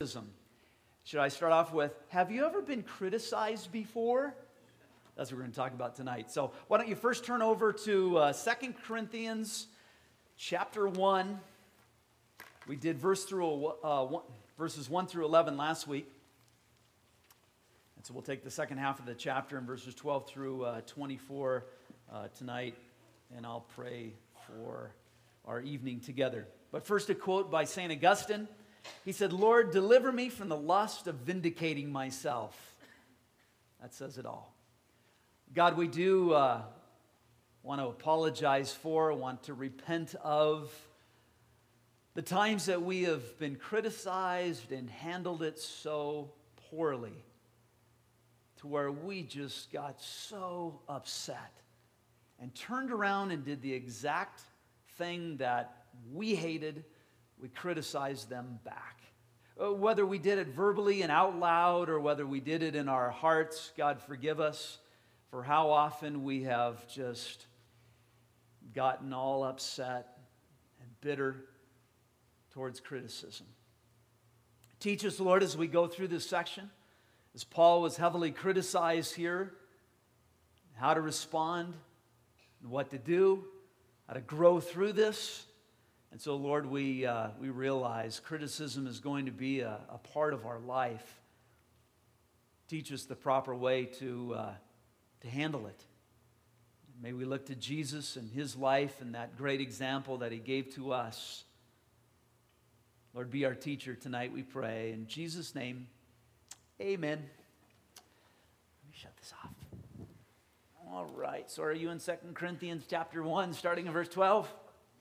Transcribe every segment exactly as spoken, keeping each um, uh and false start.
criticism. Should I start off with, have you ever been criticized before? That's what we're going to talk about tonight. So why don't you first turn over to uh, Second Corinthians chapter one. We did verse through uh, one, verses one through eleven last week. And so we'll take the second half of the chapter in verses twelve through uh, twenty-four uh, tonight, and I'll pray for our evening together. But first, a quote by Saint Augustine. He said, "Lord, deliver me from the lust of vindicating myself." That says it all. God, we do uh, want to apologize for, want to repent of the times that we have been criticized and handled it so poorly, to where we just got so upset and turned around and did the exact thing that we hated. We criticized them back. Whether we did it verbally and out loud or whether we did it in our hearts, God forgive us for how often we have just gotten all upset and bitter towards criticism. Teach us, Lord, as we go through this section, as Paul was heavily criticized here, how to respond, and what to do, how to grow through this. And so, Lord, we uh, we realize criticism is going to be a, a part of our life. Teach us the proper way to, uh, to handle it. May we look to Jesus and His life and that great example that He gave to us. Lord, be our teacher tonight, we pray. In Jesus' name, amen. Let me shut this off. All right, so are you in Second Corinthians chapter one, starting in verse twelve?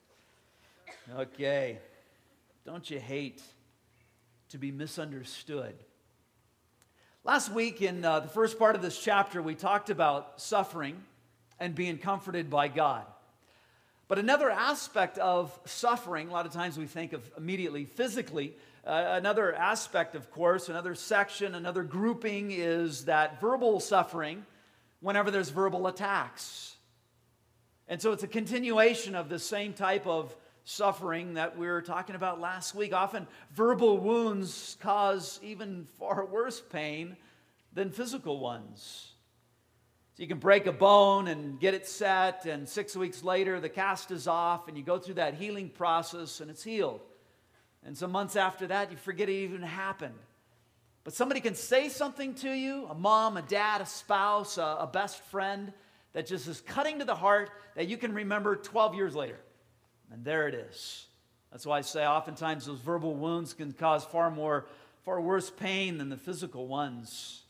Okay. Don't you hate to be misunderstood? Last week in uh, the first part of this chapter, we talked about suffering and being comforted by God. But another aspect of suffering, a lot of times we think of immediately physically, uh, another aspect, of course, another section, another grouping is that verbal suffering whenever there's verbal attacks. And so it's a continuation of the same type of suffering that we were talking about last week. Often verbal wounds cause even far worse pain than physical ones. So you can break a bone and get it set, and six weeks later the cast is off and you go through that healing process and it's healed. And some months after that you forget it even happened. But somebody can say something to you, a mom, a dad, a spouse, a, a best friend, that just is cutting to the heart that you can remember twelve years later. And there it is. That's why I say oftentimes those verbal wounds can cause far more, far worse pain than the physical ones.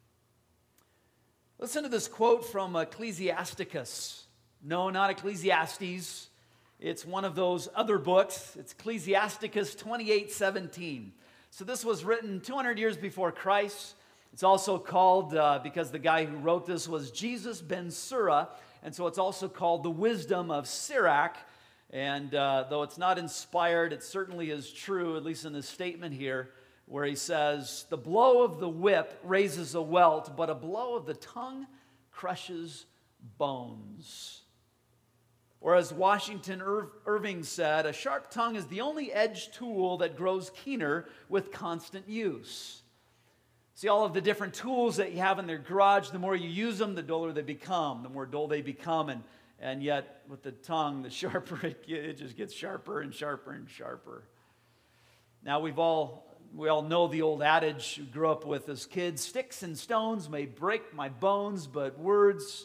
Listen to this quote from Ecclesiasticus. No, not Ecclesiastes. It's one of those other books. It's Ecclesiasticus twenty-eight seventeen. So this was written two hundred years before Christ. It's also called, uh, because the guy who wrote this was Jesus ben Sira, and so it's also called the Wisdom of Sirach. And uh, though it's not inspired, it certainly is true, at least in this statement here, where he says, "The blow of the whip raises a welt, but a blow of the tongue crushes bones." Or as Washington Ir- Irving said, "A sharp tongue is the only edged tool that grows keener with constant use." See, all of the different tools that you have in their garage, the more you use them, the duller they become, the more dull they become, and And yet, with the tongue, the sharper it, it just gets sharper and sharper and sharper. Now, we've all we all know the old adage we grew up with as kids: "Sticks and stones may break my bones, but words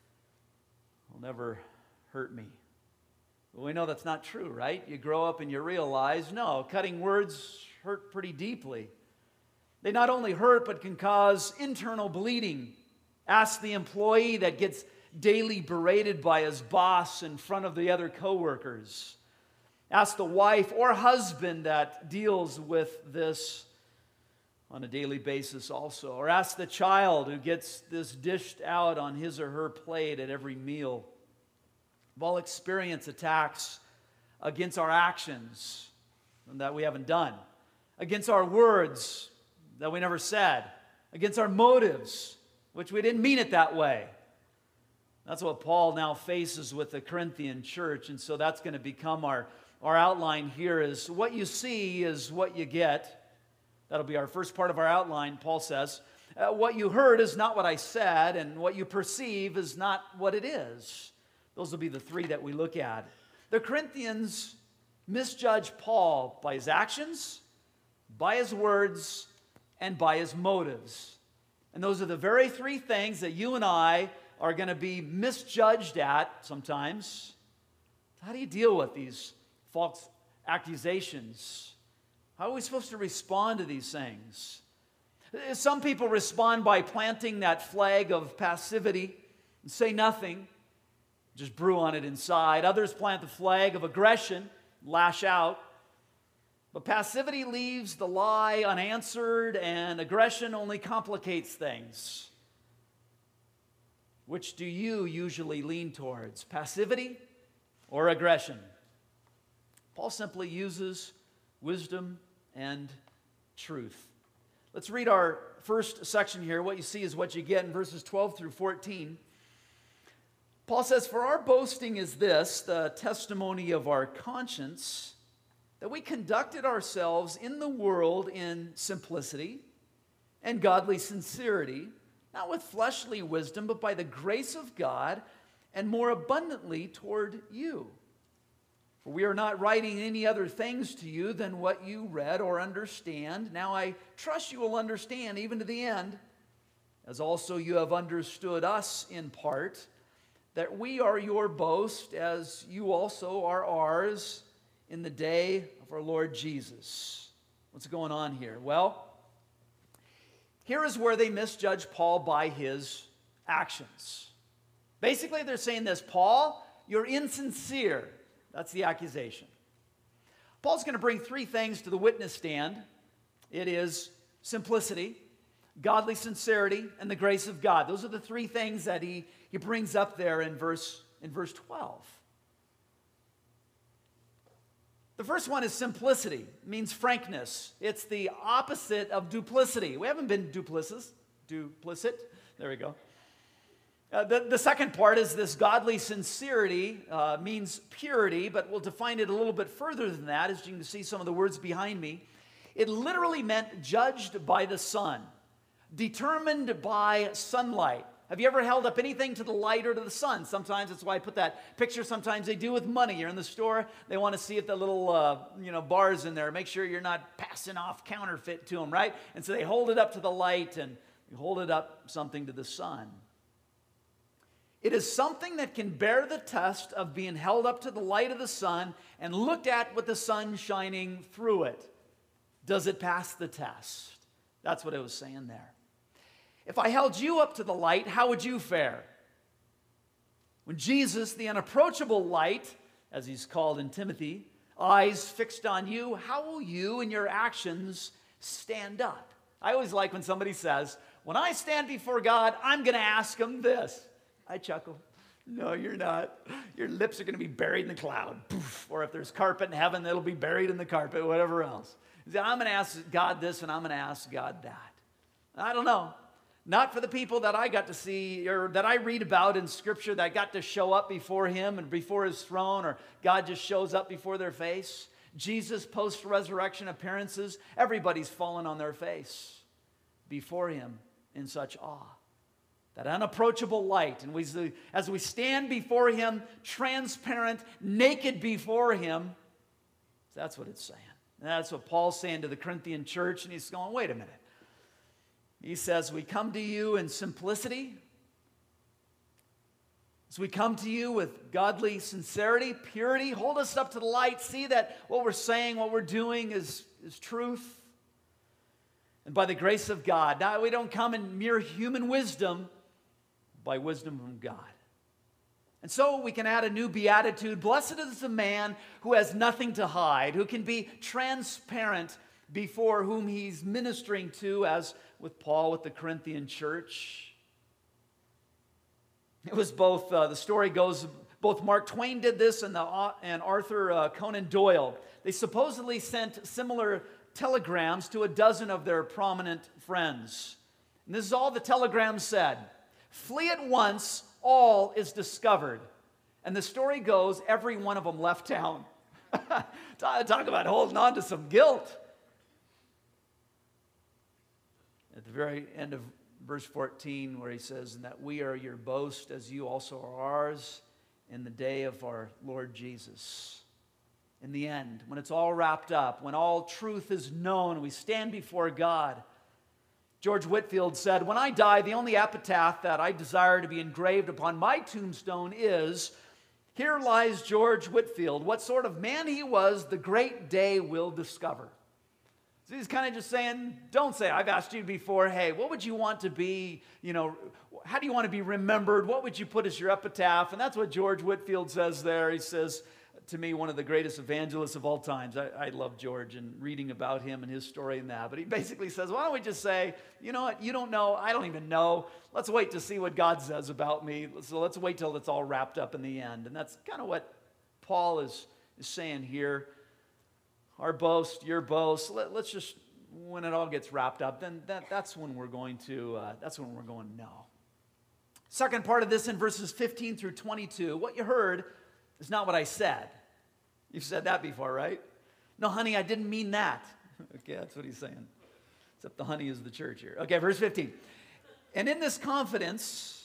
will never hurt me." Well, we know that's not true, right? You grow up and you realize, no, cutting words hurt pretty deeply. They not only hurt, but can cause internal bleeding. Ask the employee that gets daily berated by his boss in front of the other coworkers. Ask the wife or husband that deals with this on a daily basis also. Or ask the child who gets this dished out on his or her plate at every meal. We've all experienced attacks against our actions that we haven't done, against our words that we never said, against our motives, which we didn't mean it that way. That's what Paul now faces with the Corinthian church, and so that's going to become our, our outline here is what you see is what you get. That'll be our first part of our outline, Paul says. Uh, what you heard is not what I said, and what you perceive is not what it is. Those will be the three that we look at. The Corinthians misjudge Paul by his actions, by his words, and by his motives. And those are the very three things that you and I are going to be misjudged at sometimes. How do you deal with these false accusations? How are we supposed to respond to these things? Some people respond by planting that flag of passivity and say nothing, just brew on it inside. Others plant the flag of aggression, lash out. But passivity leaves the lie unanswered, and aggression only complicates things. Which do you usually lean towards, passivity or aggression? Paul simply uses wisdom and truth. Let's read our first section here. What you see is what you get in verses twelve through fourteen. Paul says, "For our boasting is this, the testimony of our conscience, that we conducted ourselves in the world in simplicity and godly sincerity, not with fleshly wisdom, but by the grace of God, and more abundantly toward you. For we are not writing any other things to you than what you read or understand. Now I trust you will understand even to the end, as also you have understood us in part, that we are your boast, as you also are ours, in the day of our Lord Jesus." What's going on here? Well, here is where they misjudge Paul by his actions. Basically, they're saying this: Paul, you're insincere. That's the accusation. Paul's going to bring three things to the witness stand. It is simplicity, godly sincerity, and the grace of God. Those are the three things that he, he brings up there in verse, in verse twelve. The first one is simplicity. It means frankness. It's the opposite of duplicity. We haven't been duplicitous. Duplicit. There we go. Uh, the, the second part is this godly sincerity, uh, means purity, but we'll define it a little bit further than that, as you can see some of the words behind me. It literally meant judged by the sun, determined by sunlight. Have you ever held up anything to the light or to the sun? Sometimes that's why I put that picture. Sometimes they do with money. You're in the store. They want to see if the little uh, you know, bars in there. Make sure you're not passing off counterfeit to them, right? And so they hold it up to the light and you hold it up something to the sun. It is something that can bear the test of being held up to the light of the sun and looked at with the sun shining through it. Does it pass the test? That's what it was saying there. If I held you up to the light, how would you fare? When Jesus, the unapproachable light, as he's called in Timothy, eyes fixed on you, how will you and your actions stand up? I always like when somebody says, when I stand before God, I'm going to ask him this. I chuckle. No, you're not. Your lips are going to be buried in the cloud. Poof. Or if there's carpet in heaven, it'll be buried in the carpet, whatever else. I'm going to ask God this and I'm going to ask God that. I don't know. Not for the people that I got to see or that I read about in Scripture that got to show up before him and before his throne, or God just shows up before their face. Jesus' post-resurrection appearances, everybody's fallen on their face before him in such awe. That unapproachable light. And we, as we stand before him, transparent, naked before him, that's what it's saying. And that's what Paul's saying to the Corinthian church. And he's going, wait a minute. He says, we come to you in simplicity. As we come to you with godly sincerity, purity, hold us up to the light. See that what we're saying, what we're doing is, is truth. And by the grace of God. Now, we don't come in mere human wisdom, by wisdom from God. And so we can add a new beatitude. Blessed is the man who has nothing to hide, who can be transparent before whom he's ministering to, as with Paul with the Corinthian church. It was both, uh, the story goes, both Mark Twain did this and, the, uh, and Arthur uh, Conan Doyle. They supposedly sent similar telegrams to a dozen of their prominent friends. And this is all the telegrams said. Flee at once, all is discovered. And the story goes, every one of them left town. Talk about holding on to some guilt. at the very end of verse fourteen, where he says, and that we are your boast as you also are ours in the day of our Lord Jesus. In the end, when it's all wrapped up, when all truth is known, we stand before God. George Whitefield said, when I die, the only epitaph that I desire to be engraved upon my tombstone is, here lies George Whitefield. What sort of man he was, the great day will discover. So he's kind of just saying, don't say, I've asked you before, hey, what would you want to be, you know, how do you want to be remembered? What would you put as your epitaph? And that's what George Whitefield says there. He says, to me, one of the greatest evangelists of all times. I, I love George and reading about him and his story and that. But he basically says, why don't we just say, you know what, you don't know, I don't even know. Let's wait to see what God says about me. So let's wait till it's all wrapped up in the end. And that's kind of what Paul is, is saying here. Our boast, your boast, let, let's just, when it all gets wrapped up, then that, that's when we're going to, uh, that's when we're going to know. Second part of this in verses fifteen through twenty-two, what you heard is not what I said. You've said that before, right? No, honey, I didn't mean that. Okay, that's what he's saying. Except the honey is the church here. Okay, verse fifteen. And in this confidence,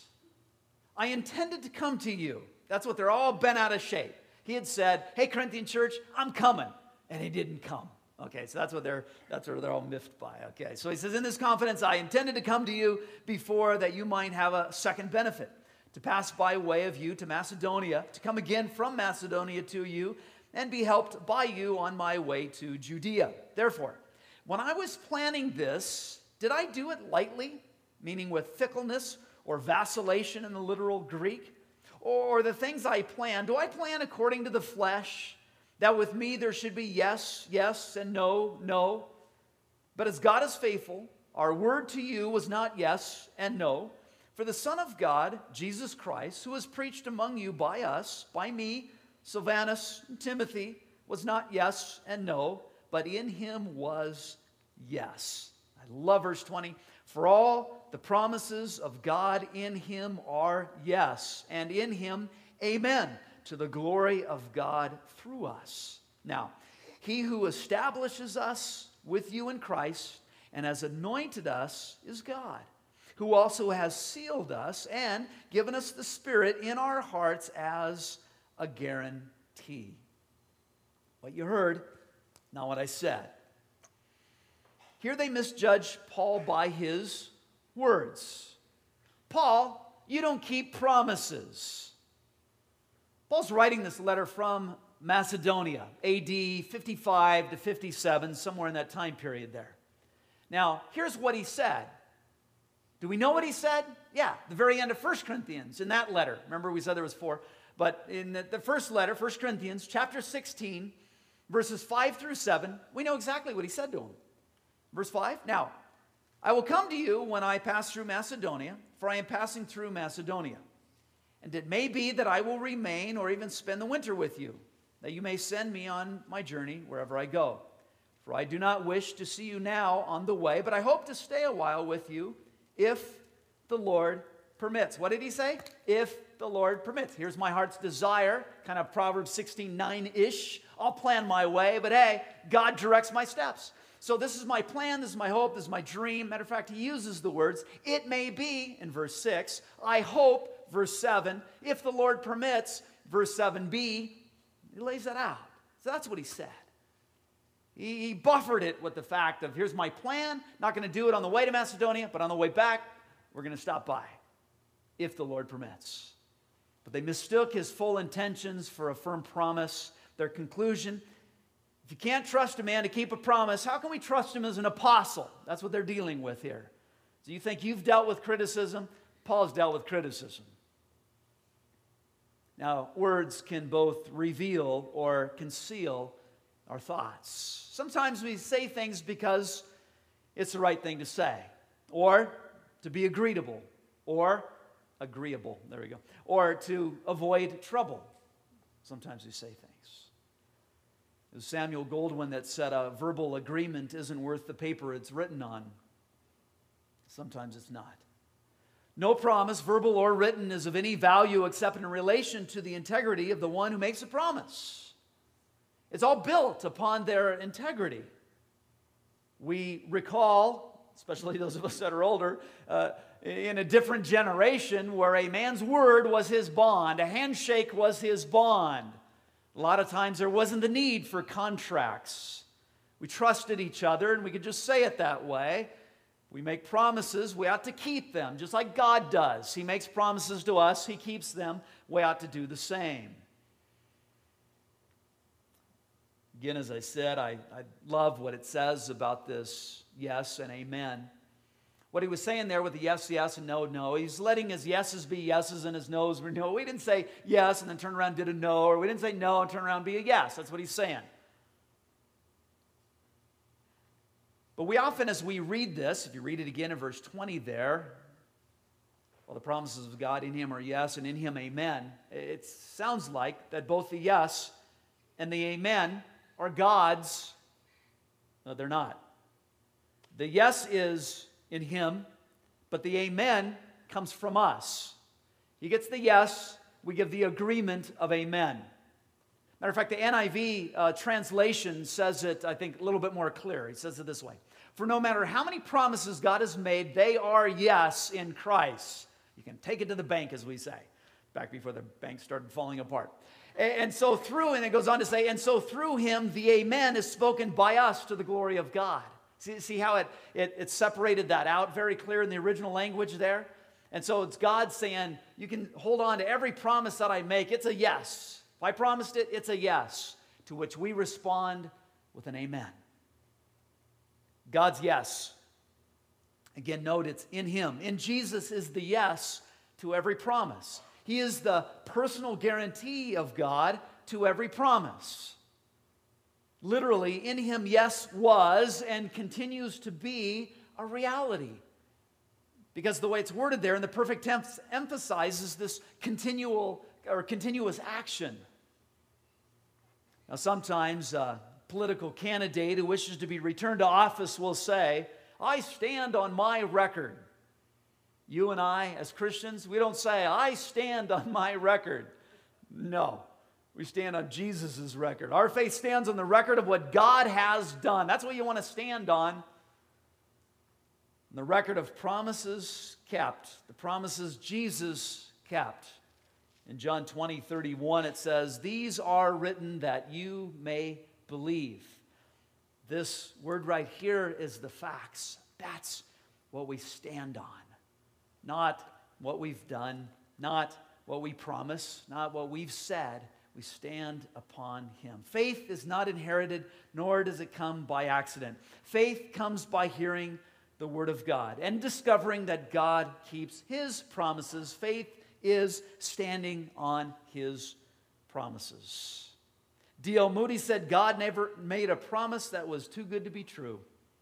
I intended to come to you. That's what they're all bent out of shape. He had said, hey, Corinthian church, I'm coming. And he didn't come. Okay, so that's what they're that's what they're all miffed by. Okay, so he says, in this confidence, I intended to come to you before that you might have a second benefit, to pass by way of you to Macedonia, to come again from Macedonia to you, and be helped by you on my way to Judea. Therefore, when I was planning this, did I do it lightly, meaning with fickleness or vacillation in the literal Greek? Or the things I plan, do I plan according to the flesh, that with me there should be yes, yes, and no, no? But as God is faithful, our word to you was not yes and no. For the Son of God, Jesus Christ, who was preached among you by us, by me, Silvanus, and Timothy, was not yes and no, but in him was yes. I love verse twenty. For all the promises of God in him are yes, and in him, amen, to the glory of God through us. Now, he who establishes us with you in Christ and has anointed us is God, who also has sealed us and given us the Spirit in our hearts as a guarantee. What you heard, not what I said. Here they misjudge Paul by his words. Paul, you don't keep promises. Paul's writing this letter from Macedonia, A D fifty-five to fifty-seven, somewhere in that time period there. Now, here's what he said. Do we know what he said? Yeah, the very end of First Corinthians, in that letter. Remember, we said there was four. But in the, the first letter, First Corinthians, chapter sixteen, verses five through seven, we know exactly what he said to him. Verse five, now, I will come to you when I pass through Macedonia, for I am passing through Macedonia. And it may be that I will remain or even spend the winter with you, that you may send me on my journey wherever I go. For I do not wish to see you now on the way, but I hope to stay a while with you if the Lord permits. What did he say? If the Lord permits. Here's my heart's desire, kind of Proverbs sixteen nine-ish. I'll plan my way, but hey, God directs my steps. So this is my plan, this is my hope, this is my dream. Matter of fact, he uses the words, it may be, in verse six. I hope, verse seven. If the Lord permits, verse seven b. He lays that out. So that's what he said. He, he buffered it with the fact of, here's my plan. Not going to do it on the way to Macedonia, but on the way back, we're going to stop by, if the Lord permits. But they mistook his full intentions for a firm promise. Their conclusion, if you can't trust a man to keep a promise, how can we trust him as an apostle? That's what they're dealing with here. So you think you've dealt with criticism? Paul's dealt with criticism. Now, words can both reveal or conceal our thoughts. Sometimes we say things because it's the right thing to say, or to be agreeable, or agreeable, there we go, or to avoid trouble. Sometimes we say things. It was Samuel Goldwyn that said a verbal agreement isn't worth the paper it's written on. Sometimes it's not. No promise, verbal or written, is of any value except in relation to the integrity of the one who makes a promise. It's all built upon their integrity. We recall especially those of us that are older, uh, in a different generation where a man's word was his bond, a handshake was his bond. A lot of times there wasn't the need for contracts. We trusted each other, and we could just say it that way. We make promises, we ought to keep them, just like God does. He makes promises to us, He keeps them. We ought to do the same. Again, as I said, I, I love what it says about this yes and amen. What he was saying there with the yes, yes, and no, no, he's letting his yeses be yeses and his no's be no. We didn't say yes and then turn around and did a no, or we didn't say no and turn around and be a yes. That's what he's saying. But we often, as we read this, if you read it again in verse twenty there, well, the promises of God in Him are yes, and in Him amen. It sounds like that both the yes and the amen are God's. No, they're not. The yes is in Him, but the amen comes from us. He gets the yes, we give the agreement of amen. Matter of fact, the N I V uh, translation says it, I think, a little bit more clear. He says it this way. For no matter how many promises God has made, they are yes in Christ. You can take it to the bank, as we say, back before the bank started falling apart. And, and so through, and it goes on to say, and so through Him, the amen is spoken by us to the glory of God. See, see how it, it, it separated that out very clear in the original language there? And so it's God saying, you can hold on to every promise that I make. It's a yes. If I promised it, it's a yes, to which we respond with an amen. God's yes. Again, note it's in Him. In Jesus is the yes to every promise. He is the personal guarantee of God to every promise. Literally, in Him, yes was and continues to be a reality. Because the way it's worded there in the perfect tense emphasizes this continual or continuous action. Now, sometimes a political candidate who wishes to be returned to office will say, I stand on my record. You and I, as Christians, we don't say, I stand on my record. No, we stand on Jesus' record. Our faith stands on the record of what God has done. That's what you want to stand on. The record of promises kept. The promises Jesus kept. In John twenty, thirty-one, it says, these are written that you may believe. This word right here is the facts. That's what we stand on. Not what we've done, not what we promise, not what we've said. We stand upon Him. Faith is not inherited, nor does it come by accident. Faith comes by hearing the Word of God and discovering that God keeps His promises. Faith is standing on His promises. D L Moody said, God never made a promise that was too good to be true.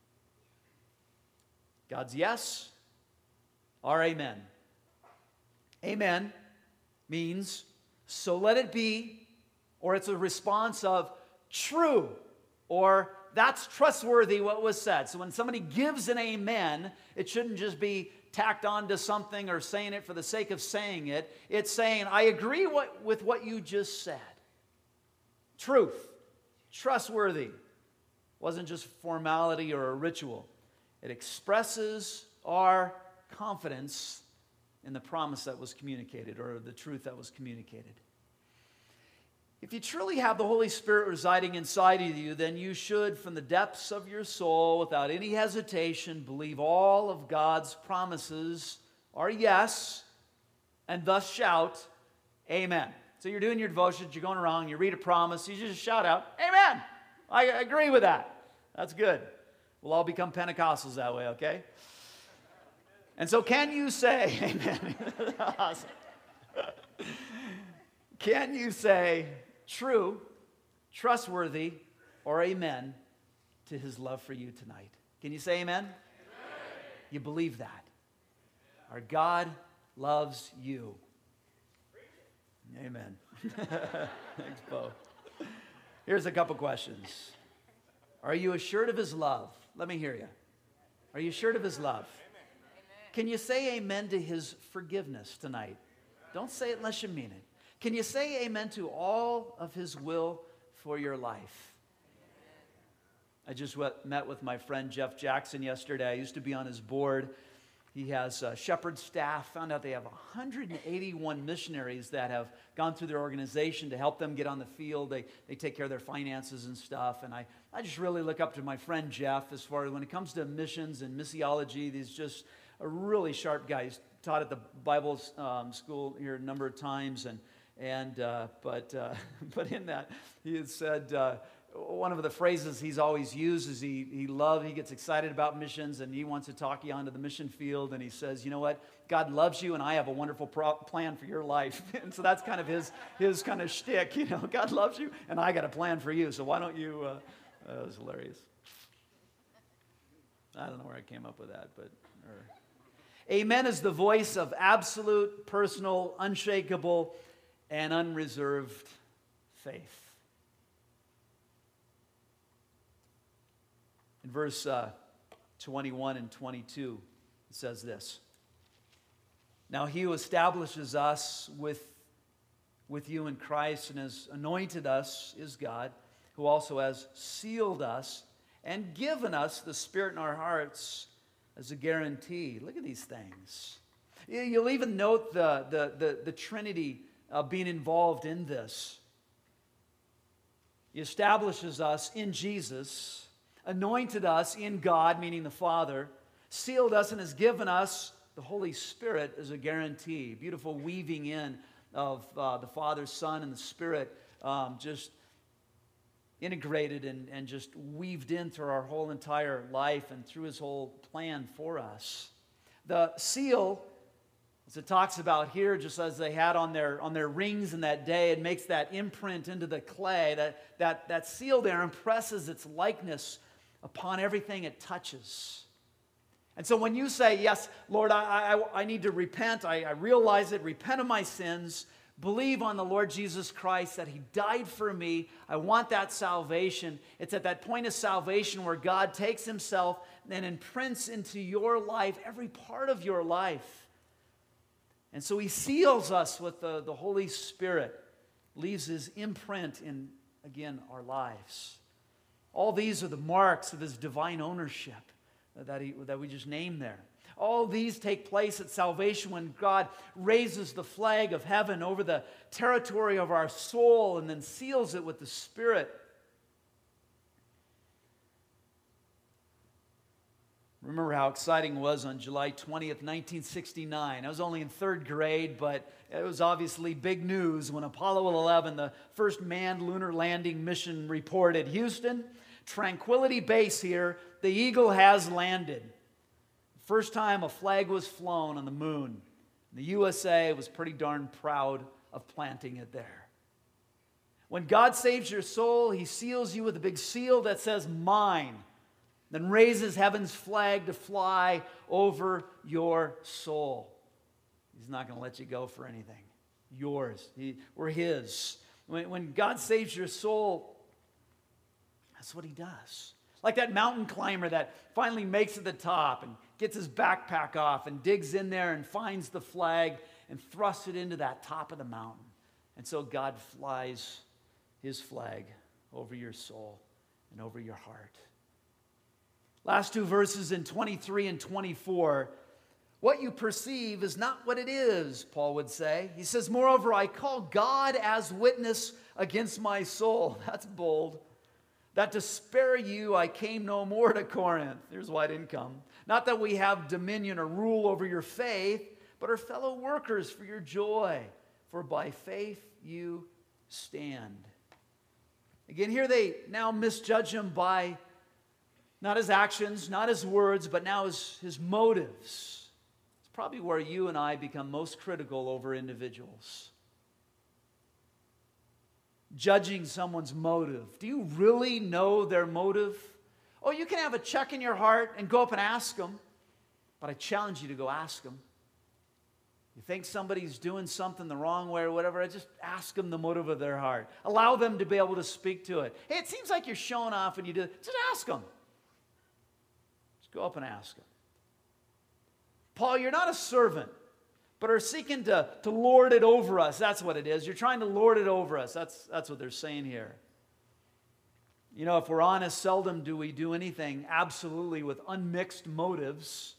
God's yes, our amen. Amen means, so let it be, or it's a response of true, or that's trustworthy what was said. So when somebody gives an amen, it shouldn't just be tacked on to something or saying it for the sake of saying it. It's saying, I agree what, with what you just said. Truth, trustworthy, wasn't just formality or a ritual. It expresses our confidence in the promise that was communicated or the truth that was communicated. If you truly have the Holy Spirit residing inside of you, then you should, from the depths of your soul, without any hesitation, believe all of God's promises are yes, and thus shout, amen. So you're doing your devotions, you're going around, you read a promise, you just shout out, amen. I agree with that. That's good. We'll all become Pentecostals that way, okay? And so can you say, amen? Awesome. Can you say true, trustworthy, or amen to His love for you tonight? Can you say amen? Amen. You believe that. Our God loves you. Amen. Thanks, Bo. Here's a couple questions. Are you assured of His love? Let me hear you. Are you assured of His love? Can you say amen to His forgiveness tonight? Don't say it unless you mean it. Can you say amen to all of His will for your life? I just went, met with my friend Jeff Jackson yesterday. I used to be on his board. He has a shepherd staff. Found out they have one hundred eighty-one missionaries that have gone through their organization to help them get on the field. They, they take care of their finances and stuff. And I, I just really look up to my friend Jeff as far as when it comes to missions and missiology. He's just a really sharp guy. He's taught at the Bible um, school here a number of times. And, and uh, but, uh, but in that, he had said... Uh, One of the phrases he's always used is he he loves, he gets excited about missions, and he wants to talk you onto the mission field, and he says, you know what, God loves you, and I have a wonderful pro- plan for your life. And so that's kind of his his kind of shtick, you know, God loves you, and I got a plan for you, so why don't you, uh, uh, it was hilarious. I don't know where I came up with that, but... Or, Amen is the voice of absolute, personal, unshakable, and unreserved faith. In verse uh, twenty-one and twenty-two, it says this. Now he who establishes us with, with you in Christ and has anointed us is God, who also has sealed us and given us the Spirit in our hearts as a guarantee. Look at these things. You'll even note the, the, the, the Trinity uh, being involved in this. He establishes us in Jesus, anointed us in God, meaning the Father, sealed us and has given us the Holy Spirit as a guarantee. Beautiful weaving in of uh, the Father, Son, and the Spirit, um, just integrated and, and just weaved in through our whole entire life and through His whole plan for us. The seal, as it talks about here, just as they had on their on their rings in that day, it makes that imprint into the clay. That, that, that seal there impresses its likeness upon everything it touches. And so when you say, yes, Lord, I, I, I need to repent, I, I realize it, repent of my sins, believe on the Lord Jesus Christ, that He died for me, I want that salvation. It's at that point of salvation where God takes Himself and imprints into your life, every part of your life. And so He seals us with the, the Holy Spirit, leaves His imprint in, again, our lives. All these are the marks of His divine ownership that, he, that we just named there. All these take place at salvation when God raises the flag of heaven over the territory of our soul and then seals it with the Spirit. Remember how exciting it was on July twentieth, nineteen sixty-nine. I was only in third grade, but it was obviously big news when Apollo eleven, the first manned lunar landing mission, reported, Houston, Tranquility Base here, the Eagle has landed. First time a flag was flown on the moon. The U S A was pretty darn proud of planting it there. When God saves your soul, He seals you with a big seal that says, mine. Then raises heaven's flag to fly over your soul. He's not going to let you go for anything. Yours. He, we're His. When, when God saves your soul, that's what He does. Like that mountain climber that finally makes it to the top and gets his backpack off and digs in there and finds the flag and thrusts it into that top of the mountain. And so God flies His flag over your soul and over your heart. Last two verses in twenty-three and twenty-four. What you perceive is not what it is, Paul would say. He says, moreover, I call God as witness against my soul. That's bold. That to spare you I came no more to Corinth. Here's why I didn't come. Not that we have dominion or rule over your faith, but are fellow workers for your joy. For by faith you stand. Again, here they now misjudge him by not his actions, not his words, but now his, his motives. It's probably where you and I become most critical over individuals. Judging someone's motive. Do you really know their motive? Oh, you can have a check in your heart and go up and ask them, but I challenge you to go ask them. You think somebody's doing something the wrong way or whatever, just ask them the motive of their heart. Allow them to be able to speak to it. Hey, it seems like you're showing off when you do it. Just ask them. Just go up and ask them. Paul, you're not a servant, but are seeking to, to lord it over us. That's what it is. You're trying to lord it over us. That's, that's what they're saying here. You know, if we're honest, seldom do we do anything absolutely with unmixed motives.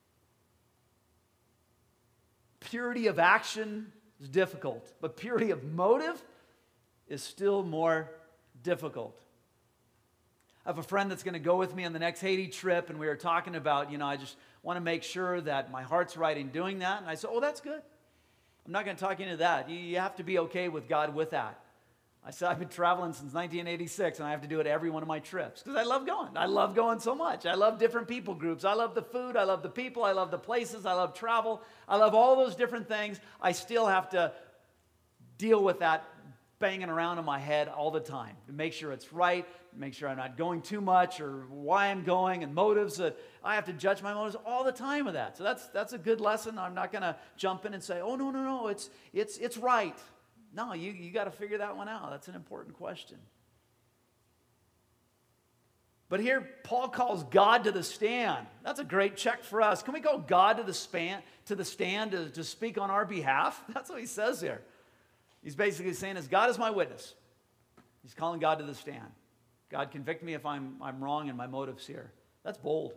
Purity of action is difficult, but purity of motive is still more difficult. I have a friend that's going to go with me on the next Haiti trip, and we were talking about, you know, I just want to make sure that my heart's right in doing that. And I said, oh, that's good. I'm not going to talk into that. You, you have to be okay with God with that. I said, I've been traveling since nineteen eighty-six, and I have to do it every one of my trips because I love going. I love going so much. I love different people groups. I love the food. I love the people. I love the places. I love travel. I love all those different things. I still have to deal with that banging around in my head all the time to make sure it's right, make sure I'm not going too much or why I'm going and motives. That I have to judge my motives all the time with that. So that's that's a good lesson. I'm not going to jump in and say, oh, no, no, no, it's, it's, it's right. No, you, you got to figure that one out. That's an important question. But here, Paul calls God to the stand. That's a great check for us. Can we call God to the span, to the stand to, to speak on our behalf? That's what he says here. He's basically saying, as God is my witness. He's calling God to the stand. God, convict me if I'm, I'm wrong in my motives here. That's bold.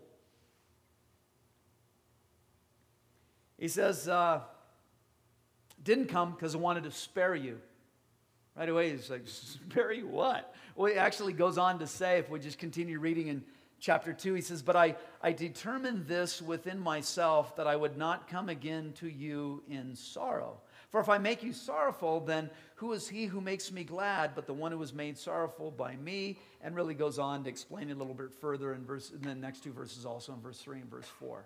He says, uh, didn't come because I wanted to spare you. Right away, he's like, spare you what? Well, he actually goes on to say, if we just continue reading in chapter two, he says, but I, I determined this within myself, that I would not come again to you in sorrow. For if I make you sorrowful, then who is he who makes me glad but the one who was made sorrowful by me? And really goes on to explain it a little bit further in, verse, in the next two verses also, in verse three and verse four.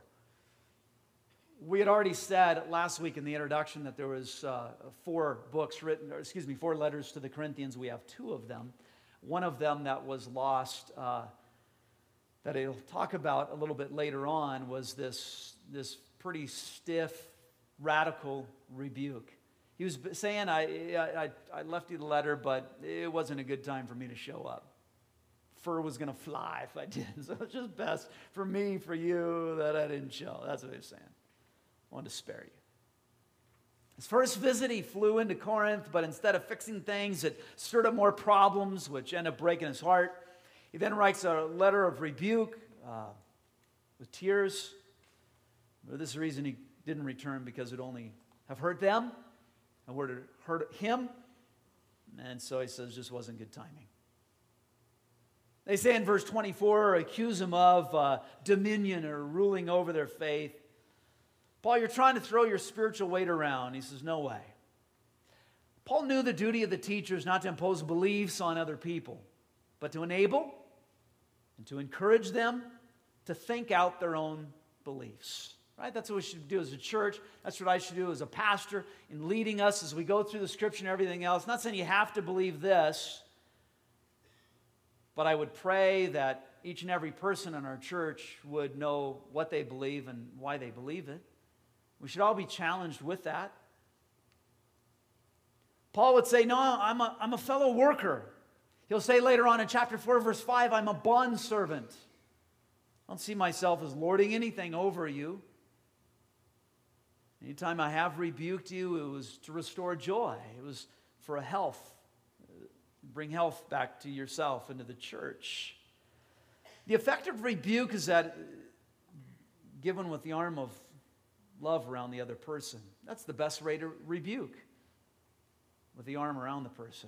We had already said last week in the introduction that there was uh, four books written, or excuse me, four letters to the Corinthians. We have two of them. One of them that was lost, uh, that I'll talk about a little bit later on, was this, this pretty stiff, radical rebuke. He was saying, I, I, I left you the letter, but it wasn't a good time for me to show up. Fur was going to fly if I did. So it's just best for me, for you, that I didn't show. That's what he was saying. I wanted to spare you. His first visit, he flew into Corinth, but instead of fixing things, it stirred up more problems, which ended up breaking his heart. He then writes a letter of rebuke uh, with tears. For this reason, he didn't return, because it only have hurt them and would have hurt him. And so he says, just wasn't good timing. They say in verse twenty-four, accuse him of uh, dominion or ruling over their faith. Paul, you're trying to throw your spiritual weight around. He says, no way. Paul knew the duty of the teacher is not to impose beliefs on other people, but to enable and to encourage them to think out their own beliefs. Right? That's what we should do as a church. That's what I should do as a pastor in leading us as we go through the scripture and everything else. Not saying you have to believe this, but I would pray that each and every person in our church would know what they believe and why they believe it. We should all be challenged with that. Paul would say, no, I'm a, I'm a fellow worker. He'll say later on in chapter four, verse five, I'm a bondservant. I don't see myself as lording anything over you. Anytime I have rebuked you, it was to restore joy. It was for a health. Bring health back to yourself and to the church. The effective rebuke is that given with the arm of love around the other person. That's the best way to rebuke, with the arm around the person.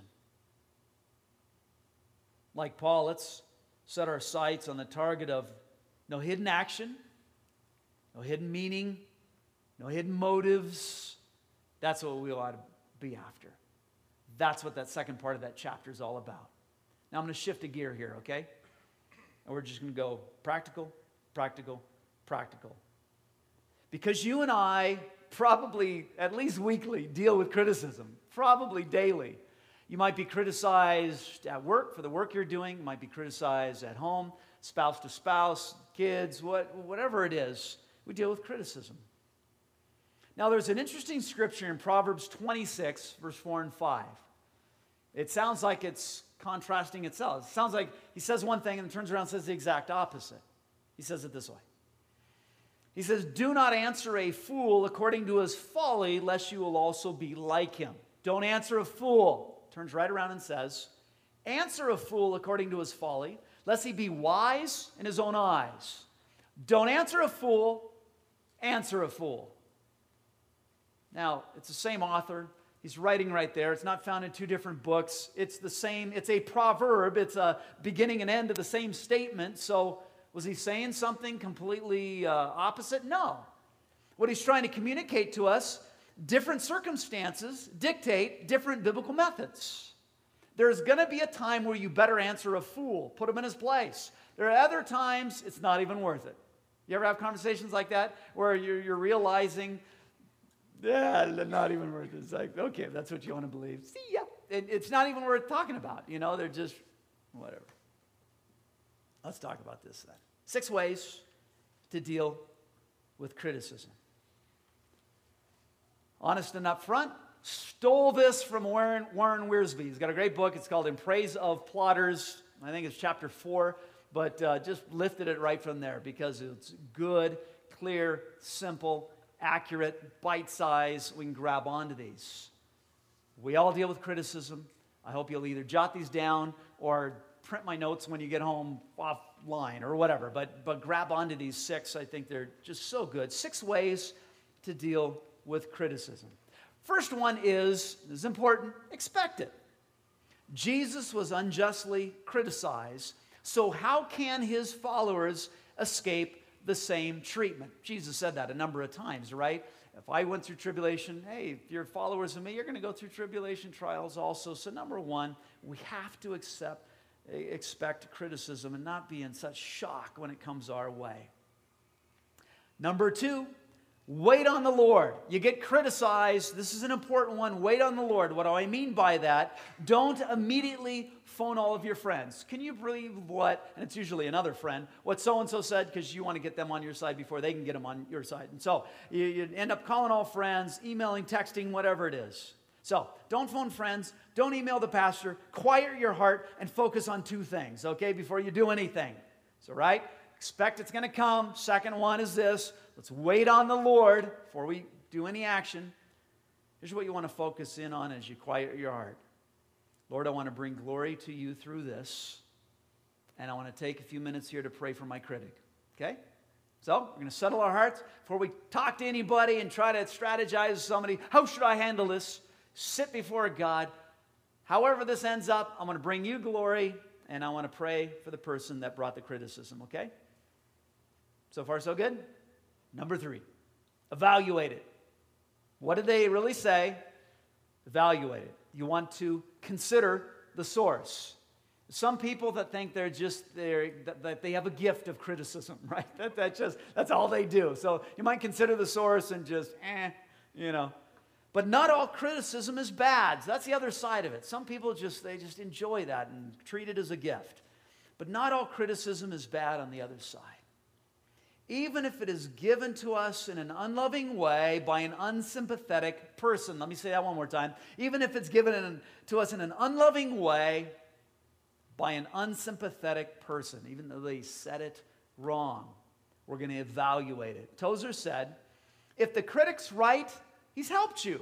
Like Paul, let's set our sights on the target of no hidden action, no hidden meaning, no hidden motives. That's what we ought to be after. That's what that second part of that chapter is all about. Now I'm going to shift a gear here, okay? And we're just going to go practical, practical, practical. Because you and I probably, at least weekly, deal with criticism, probably daily. You might be criticized at work for the work you're doing. You might be criticized at home, spouse to spouse, kids, what, whatever it is. We deal with criticism. Now, there's an interesting scripture in Proverbs twenty-six, verse four and five. It sounds like it's contrasting itself. It sounds like he says one thing and turns around and says the exact opposite. He says it this way. He says, do not answer a fool according to his folly, lest you will also be like him. Don't answer a fool. Turns right around and says, answer a fool according to his folly, lest he be wise in his own eyes. Don't answer a fool, answer a fool. Now, it's the same author. He's writing right there. It's not found in two different books. It's the same. It's a proverb. It's a beginning and end of the same statement. So was he saying something completely uh, opposite? No. What he's trying to communicate to us, different circumstances dictate different biblical methods. There's going to be a time where you better answer a fool, put him in his place. There are other times it's not even worth it. You ever have conversations like that where you're, you're realizing, yeah, not even worth it. It's like, okay, if that's what you want to believe, see ya. It, it's not even worth talking about. You know, they're just whatever. Let's talk about this then. Six ways to deal with criticism. Honest and upfront. Stole this from Warren, Warren Wiersbe. He's got a great book. It's called In Praise of Plotters. I think it's chapter four, but uh, just lifted it right from there because it's good, clear, simple, accurate, bite-size. We can grab onto these. We all deal with criticism. I hope you'll either jot these down or print my notes when you get home offline or whatever. But, but grab onto these six. I think they're just so good. Six ways to deal with criticism. First one is, this is important, expect it. Jesus was unjustly criticized, so how can his followers escape the same treatment? Jesus said that a number of times, right? If I went through tribulation, hey, if you're followers of me, you're going to go through tribulation trials also. So number one, we have to accept, expect criticism and not be in such shock when it comes our way. Number two, wait on the Lord. You get criticized. This is an important one. Wait on the Lord. What do I mean by that? Don't immediately phone all of your friends. Can you believe what, and it's usually another friend, what so-and-so said because you want to get them on your side before they can get them on your side. And so you, you end up calling all friends, emailing, texting, whatever it is. So don't phone friends. Don't email the pastor. Quiet your heart and focus on two things, okay, before you do anything. So, right? Expect it's going to come. Second one is this. Let's wait on the Lord before we do any action. Here's what you want to focus in on as you quiet your heart. Lord, I want to bring glory to you through this. And I want to take a few minutes here to pray for my critic. Okay? So, we're going to settle our hearts before we talk to anybody and try to strategize with somebody. How should I handle this? Sit before God. However this ends up, I'm going to bring you glory. And I want to pray for the person that brought the criticism. Okay? So far, so good? Number three, evaluate it. What did they really say? Evaluate it. You want to consider the source. Some people that think they're just they're, that they have a gift of criticism, right? That that just that's all they do. So you might consider the source and just eh, you know. But not all criticism is bad. So that's the other side of it. Some people just they just enjoy that and treat it as a gift. But not all criticism is bad on the other side. Even if it is given to us in an unloving way by an unsympathetic person. Let me say that one more time. Even if it's given in, to us in an unloving way by an unsympathetic person, even though they said it wrong, we're going to evaluate it. Tozer said, if the critic's right, he's helped you.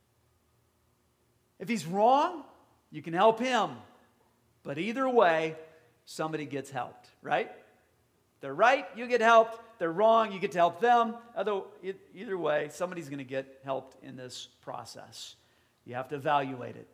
If he's wrong, you can help him. But either way, somebody gets helped, right? They're right, you get helped. They're wrong, you get to help them. Either, either way, somebody's going to get helped in this process. You have to evaluate it.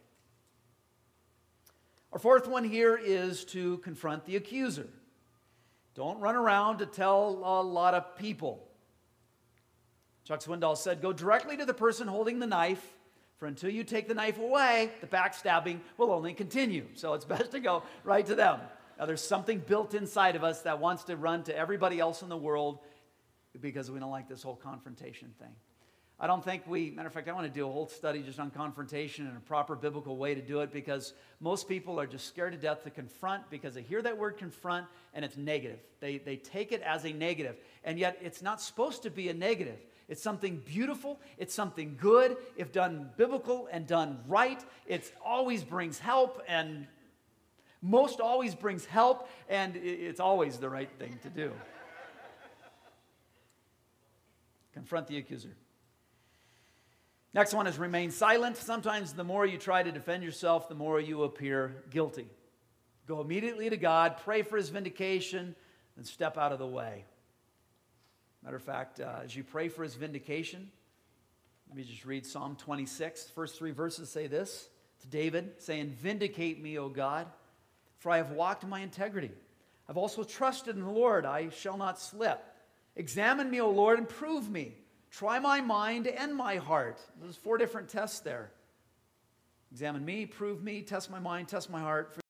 Our fourth one here is to confront the accuser. Don't run around to tell a lot of people. Chuck Swindoll said, go directly to the person holding the knife, for until you take the knife away, the backstabbing will only continue. So it's best to go right to them. Now, there's something built inside of us that wants to run to everybody else in the world because we don't like this whole confrontation thing. I don't think we, matter of fact, I want to do a whole study just on confrontation and a proper biblical way to do it because most people are just scared to death to confront because they hear that word confront and it's negative. They, they take it as a negative, and yet it's not supposed to be a negative. It's something beautiful. It's something good. If done biblical and done right, it always brings help and most always brings help, and it's always the right thing to do. Confront the accuser. Next one is remain silent. Sometimes the more you try to defend yourself, the more you appear guilty. Go immediately to God, pray for his vindication, and step out of the way. Matter of fact, uh, as you pray for his vindication, let me just read Psalm twenty-six. The first three verses say this to David, saying, "Vindicate me, O God, for I have walked in my integrity. I've also trusted in the Lord. I shall not slip. Examine me, O Lord, and prove me. Try my mind and my heart." There's four different tests there. Examine me, prove me, test my mind, test my heart.